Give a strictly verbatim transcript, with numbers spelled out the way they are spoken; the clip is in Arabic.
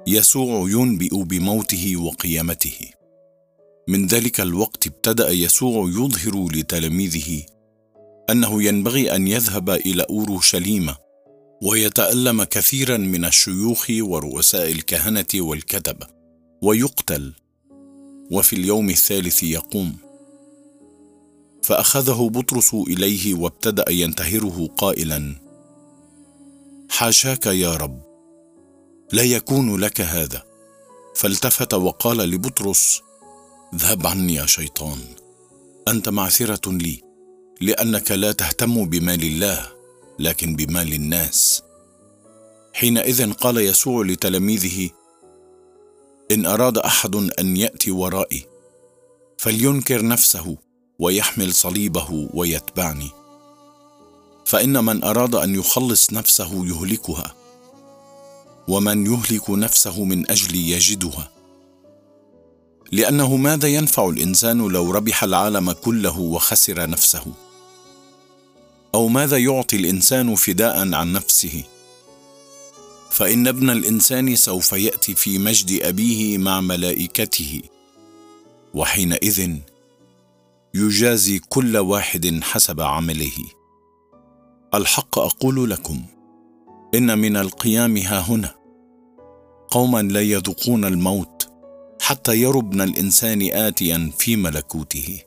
يسوع ينبئ بموته وقيامته. من ذلك الوقت ابتدأ يسوع يظهر لتلاميذه أنه ينبغي أن يذهب إلى أورشليم ويتألم كثيرا من الشيوخ ورؤساء الكهنة والكتبة ويقتل، وفي اليوم الثالث يقوم. فأخذه بطرس إليه وابتدأ ينتهره قائلا: حاشاك يا رب، لا يكون لك هذا. فالتفت وقال لبطرس: اذهب عني يا شيطان، أنت معثرة لي، لأنك لا تهتم بمال الله لكن بمال الناس. حينئذ قال يسوع لتلاميذه: إن أراد أحد أن يأتي ورائي فلينكر نفسه ويحمل صليبه ويتبعني. فإن من أراد أن يخلص نفسه يهلكها، ومن يهلك نفسه من أجلي يجدها. لأنه ماذا ينفع الإنسان لو ربح العالم كله وخسر نفسه؟ أو ماذا يعطي الإنسان فداء عن نفسه؟ فإن ابن الإنسان سوف يأتي في مجد أبيه مع ملائكته، وحينئذ يجازي كل واحد حسب عمله. الحق أقول لكم، إن من القيام هاهنا قوما لا يذوقون الموت حتى يروا ابن الإنسان آتيا في ملكوته.